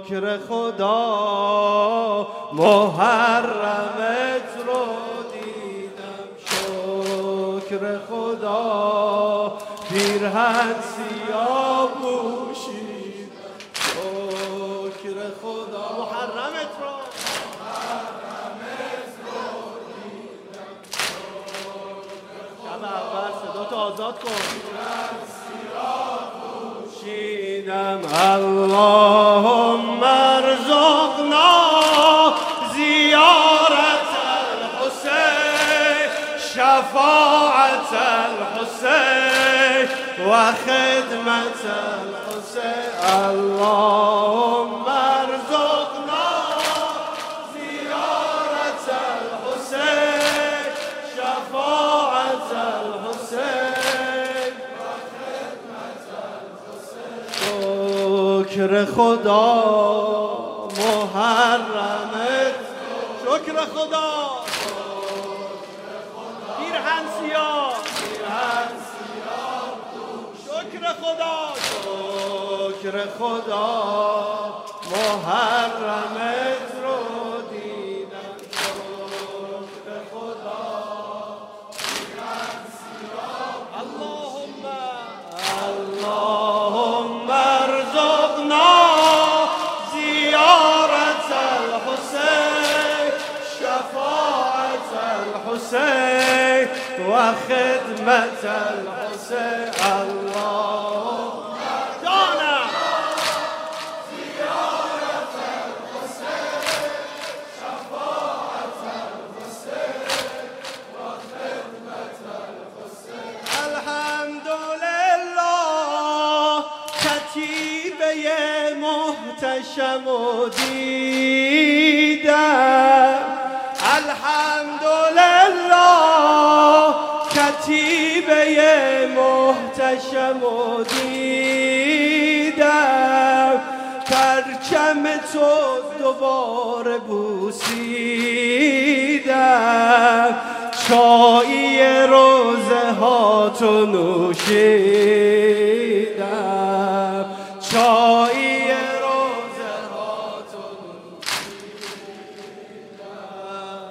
شکر خدا محرمت رو دیدم، شکر خدا پیرهن سیاه پوشید، شکر خدا محرمت رو شب اول صدا تو آزاد کن. اللهم ارزقنا زیارت الحسین، شفاعت الحسین و خدمت الحسین. اللهم ارزقنا زیارت الحسین، شفاعت الحسین. شکر خدا محرمت، شکر خدا پیرهن سیاه، شکر خدا، شکر خدا محرمت رو دیدم، شکر خدا پیرهن سیاه. اللهم ارزقنا زیارت الحسین، شفاعت الحسین و خدمت الحسین. اللهم جانم زیارت الحسین، شفاعت الحسین و خدمت الحسین. الحمدلله کتیبه محتشم و دیدم، الحمدلله کتیبه محتشم و دیدم، پرچم تو دوباره بوسیدم، چایی روزه ها تو نوشیدم، چایی روزه ها تو نوشیدم.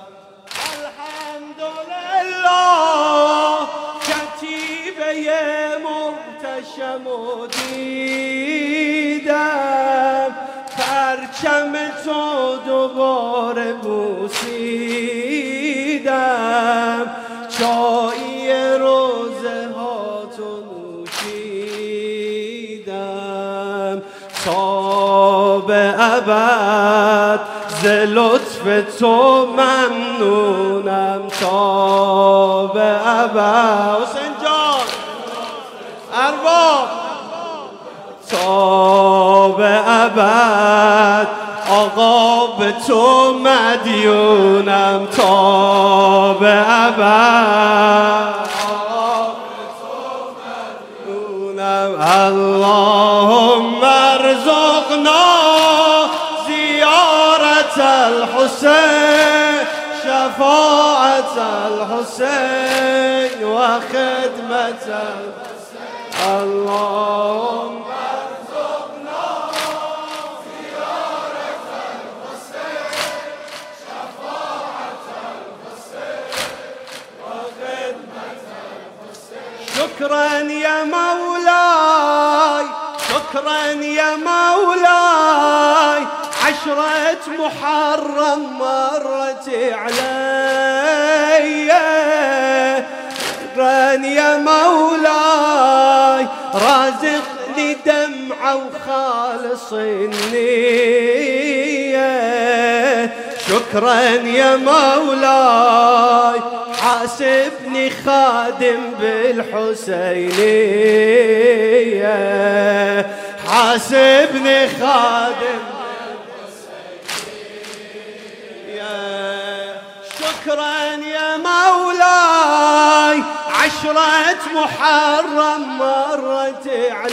الحمدلله کتیبه محتشم و دیدم، پرچم تو دوباره بوسیدم، چایی روزه ها تو نوشیدم. تا به ابد ز لطف تو ممنونم، تا به ابد حسین جان ارباب، تا به ابد آقا به تو مدیونم، تا به ابد اللهم ارزقنا زیارت الحسین، شفاعت الحسین و خدمت الحسین. اللهم ارزقنا زیارت الحسین، شفاعت الحسین و خدمت الحسین. شکرا یا مولاي، شكرا يا مولاي، عشرة محرم مرت علي، شكرا يا مولاي، رازقني دمعة وخالص النية، شكرا يا مولاي، حاسبني خادم بالحسينية، حاسبني خادم بالحسينية. شكرا يا مولاي، عشرة محرم مرت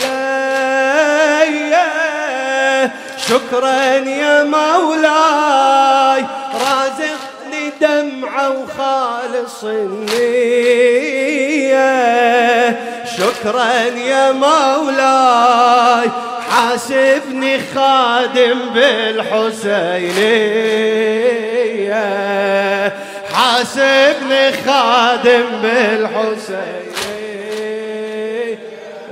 علي، شكرا يا مولاي، رازقني دمعة وخالص النية، شكرا يا مولاي، حاسبني خادم بالحسينية، حاسبني خادم بالحسينية،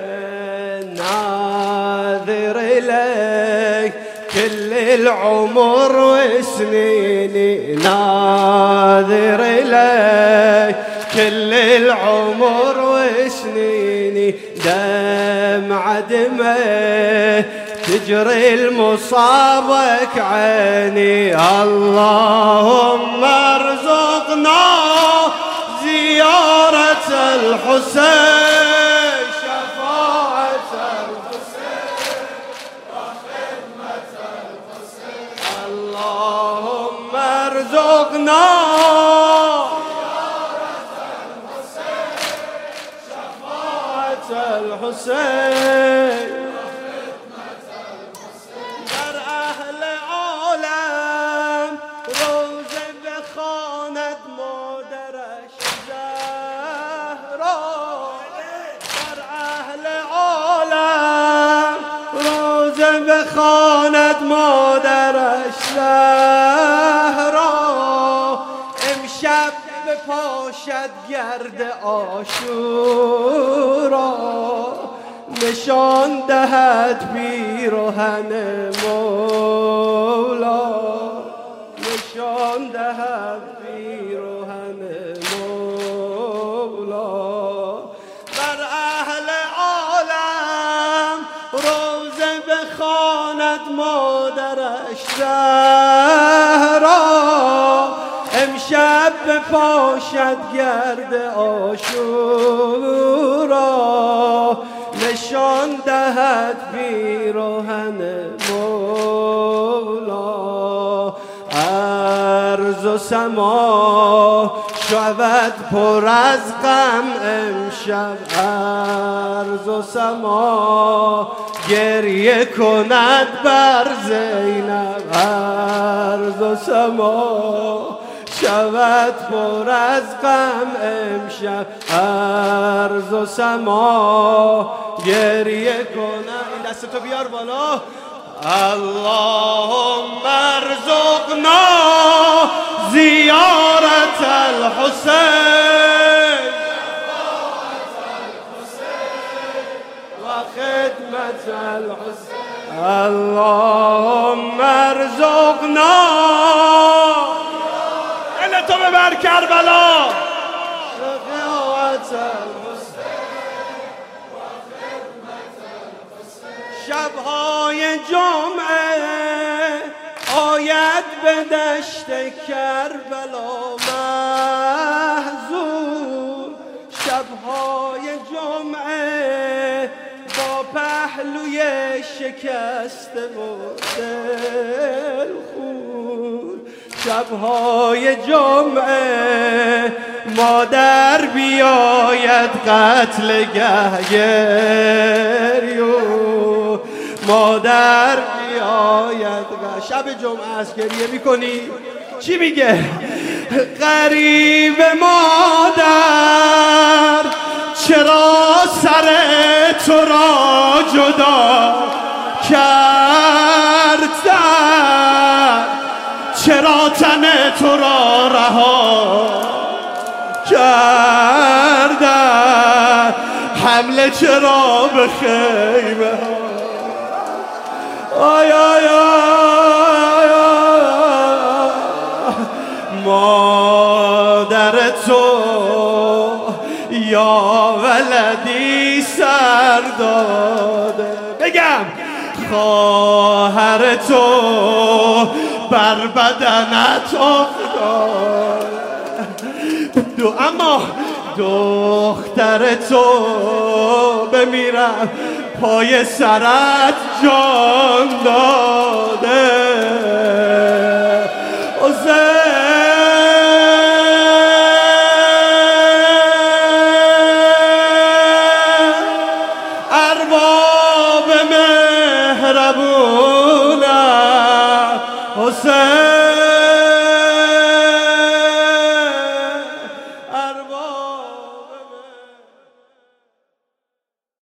ناظر إليك كل العمر وسنيني، ناظر إليك كل العمر وسنيني، دمعة دمه تجري المصابك عيني. اللهم ارزقنا زيارة الحسين، شفاعة الحسين وخدمة الحسين. اللهم ارزقنا الحسين در اهل عالم روزه بخواند مادرش زهرا، در اهل عالم روزه بخواند مادرش زهرا، امشب بپاشد گرد عاشورا، نشان دهد پیرهن مولا، نشان دهد پیرهن مولا. بر اهل عالم روزه بخواند مادرش زهرا، امشب بپاشد گرد عاشورا، نشان دهد پیرهن مولا. ارض و سما شود پر از غم امشب، ارض و سما گریه کند بر زینب، ارض و سما شود پر از غم امشب، ارض و سما گریه کنم. این دستتو بیار بالا. اللهم ارزقنا زیارت الحسین و خدمت الحسین. اللهم ارزقنا تو ببر کربلا شفاعت الحسین و خدمت الحسین. شبهای جمعه آید به دشت کربلا محزون، شبهای جمعه با پهلوی شکسته و دلخون، شبهای جمعه مادر بیاید قتل گریون، مادر بیاید شب جمعه است گریه میکنی چی میگه؟ غریب مادر چرا سر تو را جدا کردن، چرا تن تو را رها کردن، حمله چرا به خیمه ها. آی آی آی مادر تو یا ولدی سر داده، بگم خواهر تو بر بدنت افتاده، اما دختر تو بمیرم پای سرت جان داده. ارباب مهربونم حسین